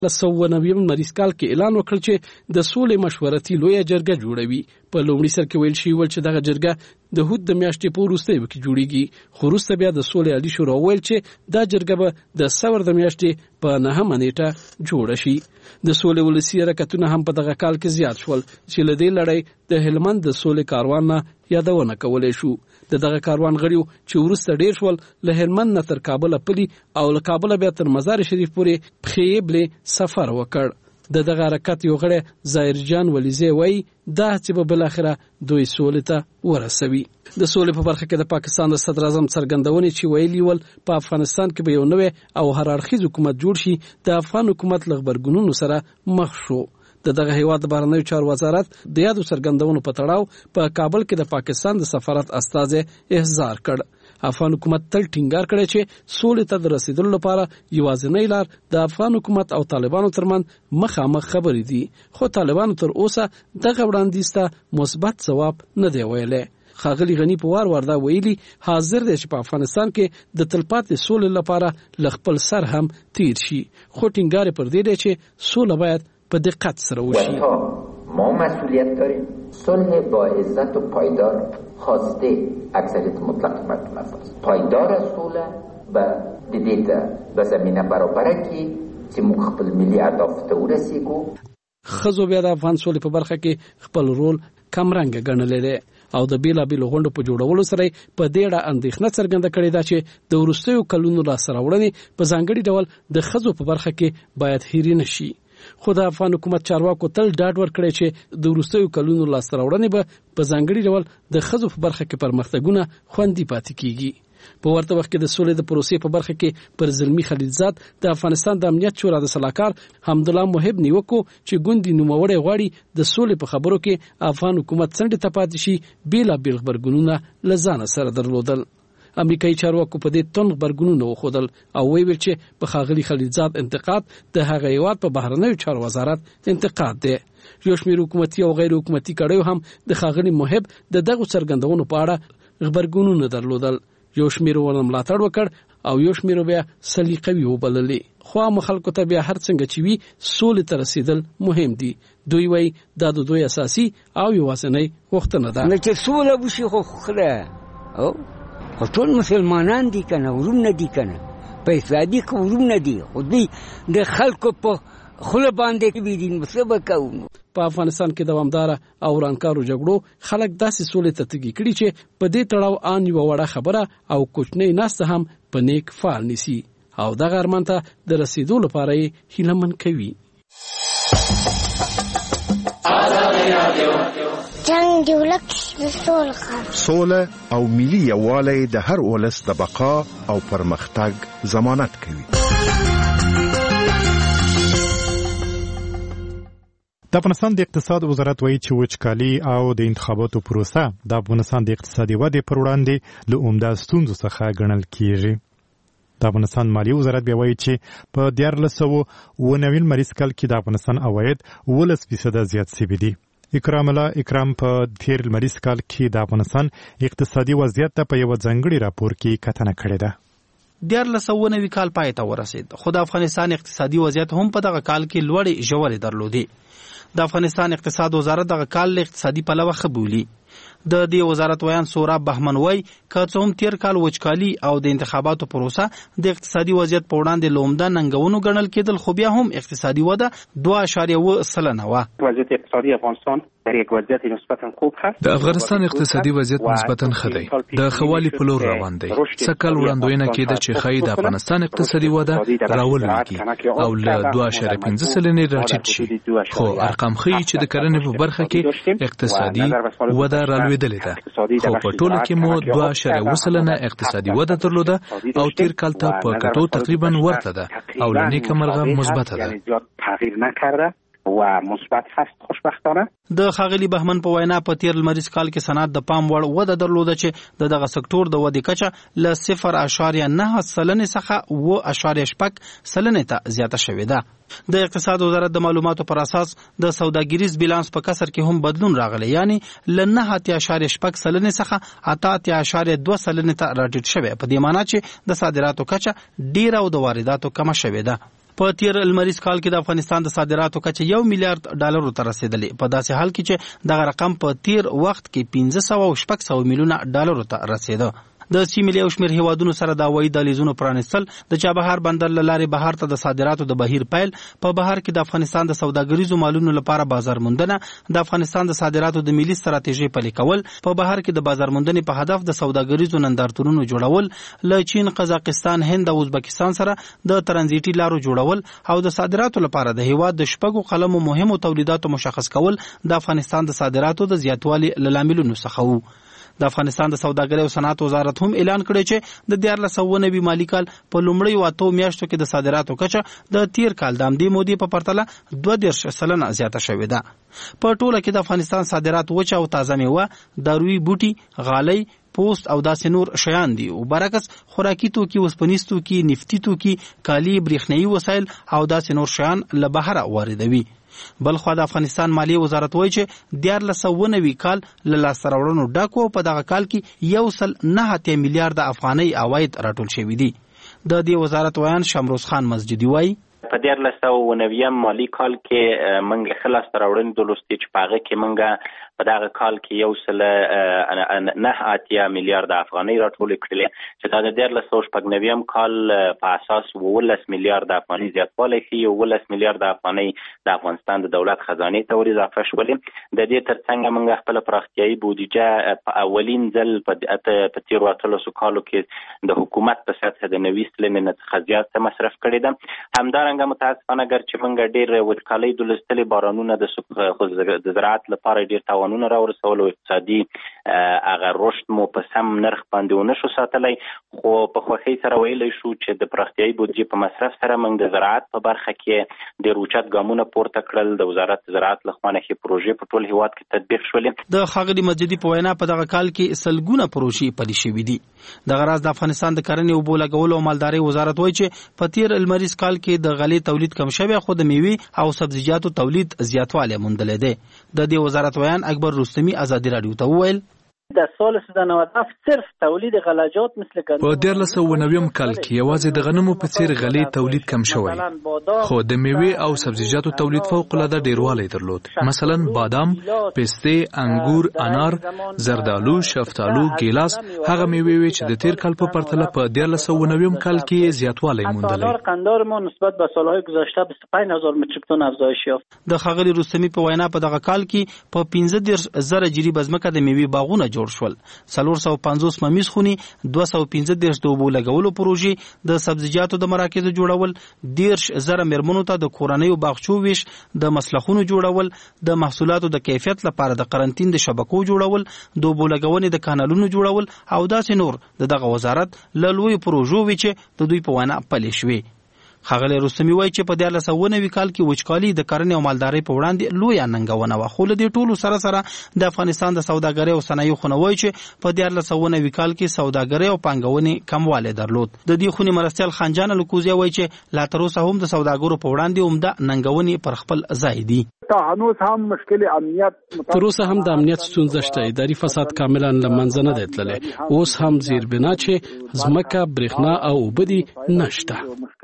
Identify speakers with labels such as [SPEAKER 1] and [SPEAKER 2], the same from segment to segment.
[SPEAKER 1] 1990 مریض کال کې اعلان وکړ چې د سولې مشورتي لویه جرګه جوړوي. په لومړي سر کې ویل شوی چې دغه جرګه د هود د میاشتې په وروستیو کې جوړیږي، خو وروسته بیا د سولې عالي شورا ویل چې دا جرګه به د سور د میاشتې په 9 نیټه جوړه شي. د سولې ولسی حرکتونه هم په دغه کال کې زیات شول چې له دې لړۍ د هلمند د سولې کاروان نه یادونه کولای شو. دغه کاروان غړیو چې ورسته ډیر شول له هلمند نه تر کابل پلی او له کابل بیا تر مزار شریف پورې پخېبلې سفر وکړ. دغه حرکت یو غړی ظاهر جان ولیزه وای دا چې په بل اخره دوی سولې ته ورسوي. د سولې په برخه کې د پاکستان د صدر اعظم څرګندونې چې ویلي ول په افغانستان کې به یو نوې او هر اړخیز حکومت جوړ شي، د افغان حکومت لغبرګونونو سره مخ شو. دغه هیواد د بهرنیو چارو وزارت د یادو څرګندونو په تړاو په کابل کې د پاکستان د سفارت استازي احضار کړ. افغان حکومت تل ټینګار کړی چې سولې ته د رسیدلو لپاره یوازینی لار د افغان حکومت او طالبانو ترمنځ مخامخ خبرې دي، خو طالبانو تر اوسه دغه وړاندیز ته مثبت ځواب نه دی ویلی. ښاغلي غني په وار دا ویلي حاضر دی چې په افغانستان کې د تلپاتې سولې لپاره له خپل سر هم تیر شي، خو ټینګار پر دې دی چې سوله باید په دقت سره وشي.
[SPEAKER 2] ما مسئولیت داریم صلح با عزت و پایدار خواسته اکثریت مطلق مردم است. پایدار صلح و دیده به زمینه برابره که مخبل ملی اهداف ته ورسیږو.
[SPEAKER 1] خزو بیا د افغان سولې په برخه کې خپل رول کمرنګ ګڼلی دی او د بیلابیلو غونډو په جوړولو سره په دې اړه اندېښنه څرګنده کړې ده چې د وروستیو کلونو لاسته راوړنې په ځانګړي ډول د ښځو په برخه کې باید هېرې نه شي. خو د افغان حکومت چارواکو تل ډاډ ورکړی چې د وروستیو کلونو لاسته راوړنې به په ځانګړي ډول د ښځو په برخه کې پرمختګونه خوندي پاتې کیږي. په ورته وخت کې د سولې د پروسې په برخه کې پر زلمی خلیلزاد د افغانستان د امنیت شورا د سلاکار حمدالله محب نیوکو چې ګوندي نوموړی غواړي د سولې په خبرو کې افغان حکومت څنډې ته پاتې شي بیلابیل غبرګونونه له ځانه سره درلودل. امریکایي چارواکو په دې تون غبرګونونه وښودل او ویل چې په ښاغلي خلیلزاد انتقاد د هغه هیواد په بهرنیو چارو وزارت انتقاد دی. یو شمېر حکومتي او غیر حکومتي کړیو هم د ښاغلي محب د دغو څرګندونو په اړه غبرګونونه درلودل. یو شمېر ورنه ملاتړ وکړ او یو شمېر بیا سلیقوي وبللې. خو عام خلکو ته بیا هر څنګه چې وي سولې ته رسیدل مهم دي. دوی وایي دا د دوی اساسي او یوازینۍ غوښتنه ده.
[SPEAKER 3] نه چې سوله وشي خو خله او ټول مسلمانان دي کنه، ورونه دي کنه، په اسلامي کې ورونه دي، خو دوی د خلکو په خوله باندې وي دي څه به کوو.
[SPEAKER 1] په افغانستان کې دوامداره او ورانکارو جګړو خلک داسې سولې ته تږي کړي چې په دې تړاو ان یوه وړه خبره او کوچنۍ ناسته هم په نیک فعال نیسي او دغه ارمان ته د رسیدو لپاره یې هیلهمن کوي.
[SPEAKER 4] جنگ دی ولک د
[SPEAKER 5] سوله او ملي یووالی د هر ولس د بقا او پرمختګ ضمانت کوي.
[SPEAKER 6] د افغانستان د اقتصاد وزارت وایي چې وچکالي او د انتخاباتو پروسه د افغانستان د اقتصادي ودې پر وړاندې له عمده ستونزو څخه ګڼل کیږي. د افغانستان مالیې وزارت بیا وایي چې په 1990 مریض کال کې د افغانستان عواید 18% زیات شوي دي. اکرام الله اکرام په تیر مریض کال کې د افغانستان اقتصادي وضعیت ته په یو ځانګړي راپور کې کتنه کړې ده.
[SPEAKER 7] 1990 کال پای ته ورسید، خو د افغانستان اقتصادي وضعیت هم په دغه کال کې لوړې ژورې درلودې. د افغانستان اقتصاد وزارت دغه کال له اقتصادي پلوه ښه بولي. د دې وزارت ویان سوراب بهمن وای که څه هم تیر کال وچکالي او د انتخاباتو پروسه د اقتصادي وضعیت په وړاندې لومده ننګونو ګڼل کېدل، خو بیا هم اقتصادي وده 2.7% وه.
[SPEAKER 8] وضعیت اقتصادی افغانستان در یک وضعیت نسبتا خوب هست.
[SPEAKER 9] د افغانستان اقتصادي وضعیت نسبتا ښه دی، د ښه په لور روان دی. سږ کال وړاندوینه کېده چې ښایي د افغانستان اقتصادي وده راولویږي او له 2.5% راټیټ شي، خو ارقام ښیي چې د کرنې په برخه کې اقتصادي وده رالوېدلې ده، خو په ټوله کې مو 2.7% اقتصادي وده درلوده او تیر کال ته په کټو تقریبا ورته ده او له نیکه مرغه مثبته ده.
[SPEAKER 8] تغییر نکرده و مثبت هست خوشبختانه.
[SPEAKER 7] د ښاغلي بهمن په وینا په تیر لمریز کال کې صنعت د پام وړ وده درلوده چې د دغه سکتور د ودې کچه له 0.9% څخه 0.6% ته زیاته شوې ده. د اقتصاد وزارت د معلوماتو پر اساس د سوداګریز بیلانس په کسر کې هم بدلون راغلی، یعنی له 9.6% څخه 8.2% ته راټیټ شوی، په دې معنی چې د صادراتو کچه ډیره او د وارداتو کمه شوې ده. په تیر لمریز کال کې د افغانستان د صادراتو کچه $1 میلیارډ ته رسیدلې، په داسې حال کې چې دغه رقم په تیر وخت کې $500 میلیونه ته رسیده. د سیمې له شمېر هیوادونو سره د هوایي دهلیزونو پرانیستل، د چابهار بندر له لارې بهر ته د صادراتو د بهیر پیل، په بهر کې د افغانستان د سوداګریزو مالونو لپاره بازار موندنه، د افغانستان د صادراتو د ملي ستراتیژۍ پلي کول، په بهر کې د بازار موندنې په هدف د سوداګریزو نندارتونونو جوړول، له چین، قزاقستان، هند او ازبکستان سره د ترانزیټي لارو جوړول او د صادراتو لپاره د هیواد د شپږو قلمو مهمو تولیداتو مشخص کول د افغانستان د صادراتو د زیاتوالي له لاملونو څخه وو. د افغانستان د سوداګرۍ او صنعت وزارت هم اعلان کړی چې د 2019 مالي کال په لومړیو 8 میاشتو کې د صادراتو کچه د تیر کال د همدې مودې په پرتله 22% زیاته شوې ده. په ټوله کې د افغانستان صادرات وچه او تازه میوه، دارویي بوټي، غالۍ، پوست او داسې نور شیان دي او برعکس خوراکي توکي، وسپنیز توکي، نفتي توکي، کالي، برېښنايي وسایل او داسې نور شیان له بهره واردوي. بلخوا د افغانستان مالیه وزارت وایي چې 2019 کال له لاسته راوړنو ډک و، په دغه کال کې 1.9 میلیارډ افغانۍ عواید راټول شوي دي. د دې وزارت ویان شمروز خان مسجدي وایي
[SPEAKER 10] په 2019 مالی کال کې منګه خلاص راوړنې د لوستي چې پاغه کې منګه په دغه کال کې 1.9 میلیارډ افغانۍ راټول کړل چې دا د 2019 کال په اساس 19 میلیارډ افغانۍ زیاتوالی ښیي. 19 میلیارډ افغانۍ د افغانستان د دولت خزانې ته ور اضافه شولې. د دې ترڅنګ موږ خپل پراختیایي بودیجه په اولین ځل په تیر 13 کالو کې د حکومت په سطح د 90 سلنه څخه زیات مصرف کړی ده. همدارنګه متاسفانه ګر چې موږ ډېر وچکالۍ د لستلې بارانونه د زراعت لپاره ډېر تاوانونه راورسول او اقتصادي هغه رشد مو په سم نرخ باندې ونه شو ساتلی، خو په خوښۍ سره ویلی شو چې د پراختیایي بودیجې په مصرف سره موږ د زراعت په برخه کې ډېر اوچت ګامونه پورته کړل. د وزارت زراعت له خوا ښې پروژې په ټول هیواد کې تطبیق شولې.
[SPEAKER 7] د ښاغلي مسجدي په وینا په دغه کال کې سلګونه پروژې پلي شوي دي. دغه راز د افغانستان د کرنې اوبو لګولو او مالدارۍ وزارت وایي چې په تیر لمریز کال کې د غلې تولید کم شوی، خو د میوې او سبزیجاتو تولید زیاتوالی موندلی دی. د دې وزارت ویان اکبر رستمی ازادي راډیو ته وویل
[SPEAKER 11] در سال 97 صرف تولید غلجات مثل
[SPEAKER 9] په 2019 کال کې یوازې د غنمو په څیر غلې تولید کم شوی، خو د میوې او سبزیجاتو تولید فوق العاده ډیروالی درلود. مثلا بادام، پسته، انګور، انار، زردالو، شفتالو، ګیلاس هغه میوې چې د تیر کال په پرتله په 2019 کال کې زیاتوالی موندلی.
[SPEAKER 11] قندار ما نسبت به سالهای گذشته 25000 متریک تن افزایش یافت.
[SPEAKER 7] د ښاغلي رستمی په وینا په دغه کال کې په 15000 جریب ځمکه د میوې باغونه جوړ شول، 450 ممیز خونی، 215 د اوبو لګولو پروژې، د سبزیجاتو د مراکزو جوړول، 10000 میرمنو ته د کورنیو باغچو ویش، د مسلخونو جوړول، د محصولاتو د کیفیت لپاره د قرنطین د شبکو جوړول، د اوبو لګونې د کانالونو جوړول او داسې نور دغه وزارت له لوی پروژو وی چې د دوی په وینا پلي شوي. ښاغلی رستمی وایي چې په 2019 کال کې وچکالي د کرنې او مالدارۍ په وړاندې لویه ننګونه وه، خو له دې ټولو سره سره د افغانستان د سوداګرۍ او صنایعو خونه وایي چې په 2019 کال کې سوداګرۍ او پانګونې کموالی درلود. د دې خونې مرستیال خانجان الکوزی وایي چې لا تر اوسه هم د سوداګرو په وړاندې عمده ننګونې پر خپل ځای دي.
[SPEAKER 1] تر اوسه هم د امنیت ستونزه شته، اداري فساد کاملا له منځه نه دی تللی. اوس هم زیربنا چې ځمکه، برېښنا او اوبه دي نشته.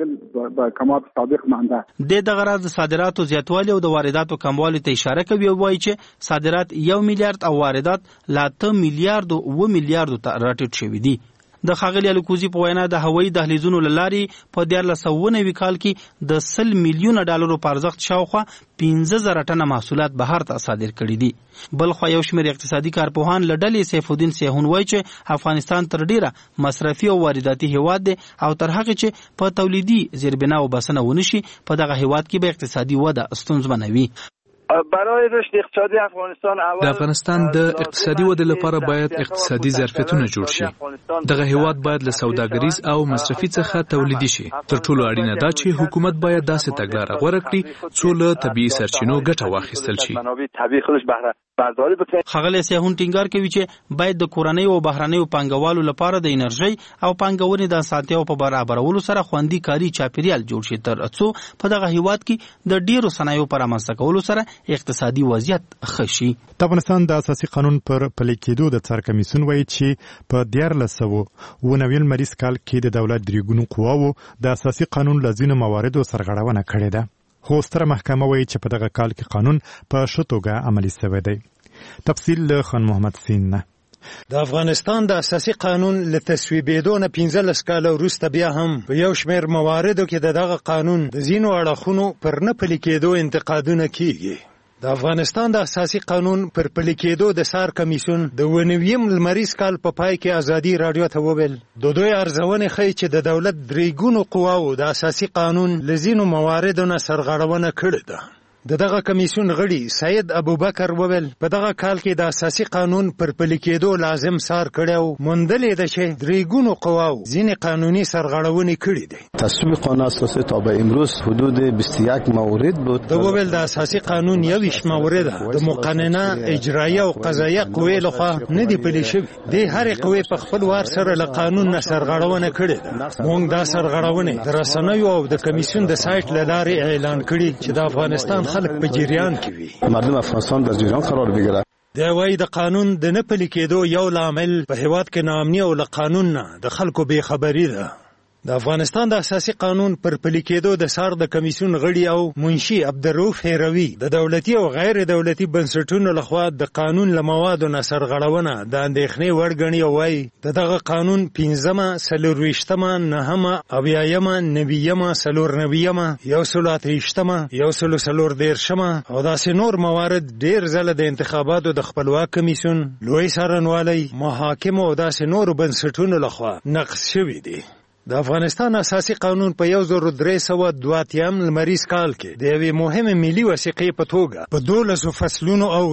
[SPEAKER 7] د دغه راز د صادراتو زیاتوالی او د وارداتو کموالی ته اشاره کوي او وایي چې صادرات 1 میلیارډ او واردات لا 8 میلیارډ او 9 میلیارډ ته راټیټ شوي دي. د ښاغلي الکوزي په وینا د هوایي دهلیزونو له لارې په 2019 کال کې د $100 میلیونه په ارزښت شاوخوا 15000 ټنه محصولات بهر ته صادر کړي دي. بلخوا یو شمېر اقتصادي کارپوهان له ډلې سیف الدین سیحون وایي چې افغانستان تر ډیره مصرفي او وارداتي هیواد دی او تر هغې چې په تولیدي زیربنا او بسنه ونشي په دغه هیواد کې به اقتصادي وده ستونزمنه وي.
[SPEAKER 12] برای رشد اقتصادی افغانستان
[SPEAKER 9] د افغانستان د اقتصادي ودې لپاره باید اقتصادي ظرفیتونه جوړ شي. دغه هیواد باید له سوداګریز او مصرفي څخه تولیدي شي. تر ټولو اړینه ده چې حکومت باید داسې تګلاره غوره کړي څو له طبیعي سرچینو ګټه واخیستل شي.
[SPEAKER 12] بازاري بکړي.
[SPEAKER 7] ښاغلی سیاحون ټینګار کوي چې باید د کورنیو او بهرنیو پانګوالو لپاره د انرژي او پانګونې د اسانتیاو په برابرولو سره خوندي کاري چاپیریال جوړ شي تر څو په دغه هیواد کې د ډیرو صنایعو پر رامنځته کولو سره اقتصادي وضعیت ښه شي.
[SPEAKER 6] د افغانستان د اساسي قانون پر پلي کېدو د څار کمیسیون وایي چې په 1990 لمریز کال کې د دولت درې قواوو د اساسي قانون له ځینو مواردو سرغړونه کړې ده. خو ستره محکمه وایي چې په دغه کال کې قانون په ښه توګه عملي شوی دی. تفصیل له خان محمد سین نه.
[SPEAKER 13] د افغانستان د اساسي قانون له تصویبېدو نه 15 کاله وروسته بیا هم په یو شمېر مواردو کې د دغه قانون د ځینو اړخونو پر نه پلي کېدو انتقادونه کیږي. د افغانستان د اساسي قانون پر پلي کېدو د څار کمیسیون د 19 لمریز کال په پای کې ازادي رادیو ته وویل د دوی ارزونې ښیي چې د دولت درې قواو د اساسي قانون له ځینو مواردو نه سرغړونه کړې ده. د دغه کمیسیون غړي سید ابوبکر وویل په دغه کال کې د اساسي قانون پر پلي کېدو لازم څار کړی او موندلې ده چې درې قواو ځینې قانوني سرغړونې کړې دي.
[SPEAKER 14] تصویب قانون اساسی تا به امروز حدود 21 مورد بود.
[SPEAKER 13] د وویل د اساسي قانون 21 مورد د مقننه اجرایه او قضایه قوې لخوا نه دي پلي شوي. د هرې قوې په خپل وار سره له قانون نه سرغړونه کړې ده. موږ دا سرغړونې د رسنیو او د کمیسیون د سایت له لارې اعلان کړي چې د افغانستان خلک په جریان کې وي.
[SPEAKER 14] مردم افغانستان در جریان قرار بگیره.
[SPEAKER 13] د وای د قانون د نه پلي کېدو یو لامل په هیواد کې ناامني او له قانون نه د خلکو بې خبري ده. د افغانستان د اساسي قانون پر پلي کېدو د څار د کمیسیون غړي او منشي عبدالرؤف هیروي د دولتي او غیر دولتي بنسټونو لخوا د قانون له موادو نه سرغړونه د اندېښنې وړ ګڼي او وایي د دغه قانون 15مه 24مه 9مه 80مه 90مه 94مه 138مه 134مه او داسې نور موارد ډېر ځله د انتخاباتو د خپلواک کمیسیون لوی څارنوالۍ محاکمو او داسې نورو بنسټونو لخوا نقض شوي دي. د افغانستان اساسي قانون په 1382 لمریز کال کې د یوې مهمه ملي وثیقې په توګه په 12 فصلونو او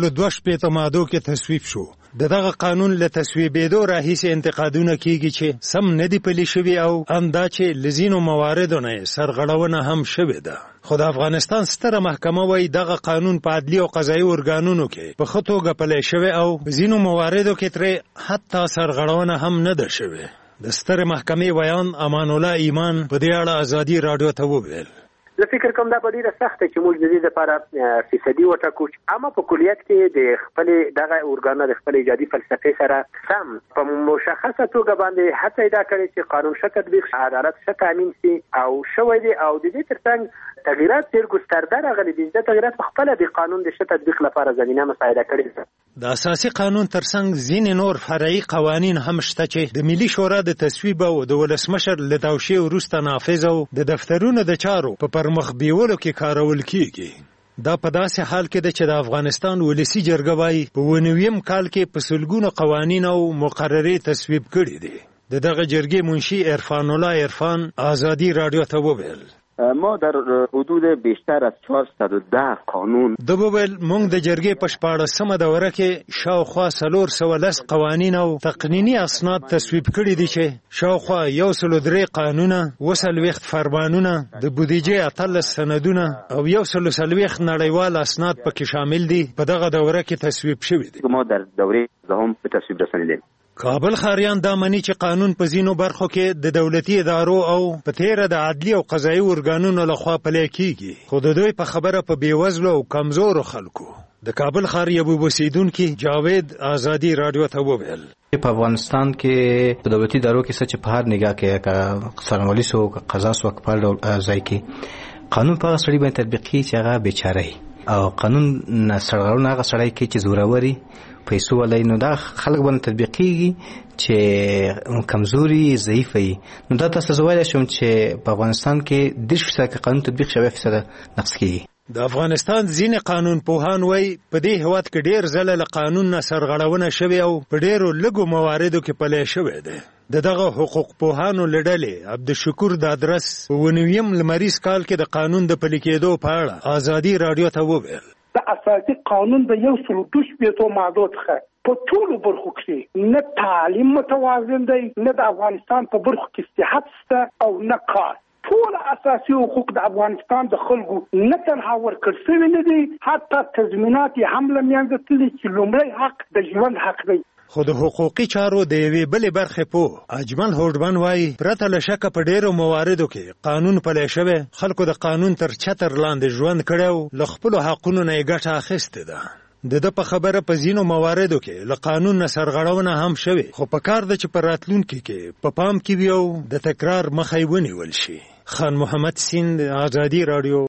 [SPEAKER 13] 122 مادو کې تصویب شو. دغه قانون له تصویبېدو راهیسې انتقادونه کیږي چې سم نه دی پلي شوي او همدا چې لزینو مواردو نه سرغړونه هم شوې ده. خو د افغانستان ستره محکمه وایي دغه قانون په عدلي او قضایي ارګانونو کې په ښه توګه پلی شوی او په ځینو مواردو کې ترې حتی سرغړونه هم نه ده شوې. د ستر محکمې بیان امان الله ایمان په دې اړه ازادي رادیو ته وویل
[SPEAKER 15] زه فکر کوم دا به ډیره سخته چې موږ د دې لپاره فیصدي وټاکو اما په کلیت کې د خپل دغه اورګانو د خپل ایجادي فلسفې سره سم په مشخصه توګه باندې هڅه دا کړې چې قانون ښه تطبیق شي عدالت ښه تامین شي او شوی دی او د دې ترڅنګ تغیرات ډېر ګسترده راغلي دي. د تغیرات په خپله د قانون د ښه تطبیق لپاره زمینه مساعده کړې ده.
[SPEAKER 13] د اساسي قانون ترڅنګ ځینې نور فرعي قوانین هم شته چې د ملي شورا د تصویب او د ولسمشر له توشیح وروسته نافذ او د دفترونو د چارو په پرمخ بیولو کې کارول کیږي. دا په داسې حال کې ده چې د افغانستان ولسی جرګه وايي په 19 کال کې په سلګونو قوانین او مقررې تصویب کړي دي. دغه جرګې منشي عرفان الله عرفان ازادي رادیو ته وویل
[SPEAKER 8] ما در حدود بیشتر از 410 قانون
[SPEAKER 13] د وویل موږ د جرګې په 14مه دوره کې شاوخوا 410 قوانین او تقنینی اسناد تصویب کړي دي چې شاوخوا 103 قانونه 20 فرمانونه د بودیجې 18 سندونه او 130 نړیوال اسناد پکې شامل دي په دغه دوره کې تصویب شوي دي.
[SPEAKER 8] ما در دوره هم په تصویب رسیدل.
[SPEAKER 13] کابل خاریان دا مني چې قانون په ځینو برخو کې د دولتي ادارو او په تیره د عدلي او قضایي ارګانونو لخوا پلی کیږي خو د دوی په خبره په بېوزلو او کمزورو خلکو. د کابل ښار یو اوسیدونکي جاوید ازادي رادیو ته وویل
[SPEAKER 16] په افغانستان کې په دولتي ادارو کې څه چې په هر نگاه کې څارنوالي سو قضا سو په ډول ځای کې قانون په سړي باندې تطبیق کیږي چې هغه بیچاره او قانون سرغړونه هغه سړی کې چې زوروري پیسو ولای نو دا خلک باندې تطبیق کیږي چې کمزوري ضعیف وي. نو دا تاسو زوایل شوم چې په افغانستان کې 10% قانون تطبیق شوی 10% نقص کیږي.
[SPEAKER 13] د افغانستان ځینې قانون پوهان وایي په دې هیواد کې ډېر ځله له قانون نه سرغړونه شوې او په ډېرو لږو مواردو کې پلی شوې ده. دغه حقوق پوهانو له ډلې عبدالشکور دادرس په 19 لمریز کال کې د قانون د پلي کېدو په اړه ازادي رادیو ته وویل
[SPEAKER 17] د اساسي قانون د 122 مادو څخه په ټولو برخو کې نه تعلیم متوازن دی نه د افغانستان په برخو کې صحت شته او نه کار. ټول اساسي حقوق د افغانستان د خلکو نه تنها ورکړل شوي نه دي، حتی تضمینات یې هم له منځه تللي چې لومړی حق د ژوند حق دی.
[SPEAKER 13] خو د حقوقي چارو د یوې بلې برخې په اجمل هوډمن وایي پرته له شکه په ډېرو مواردو کې قانون پلی شوی، خلکو د قانون تر چتر لاندې ژوند کړی او له خپلو حقونو نه یې ګټه اخیستې ده. د ده په خبره په ځینو مواردو کې له قانون نه سرغړونه هم شوې، خو په کار ده چې په راتلونکي کې په پام کې وي او د تکرار مخه یې ونیول شي. خان محمد سیند، آزادي راډیو.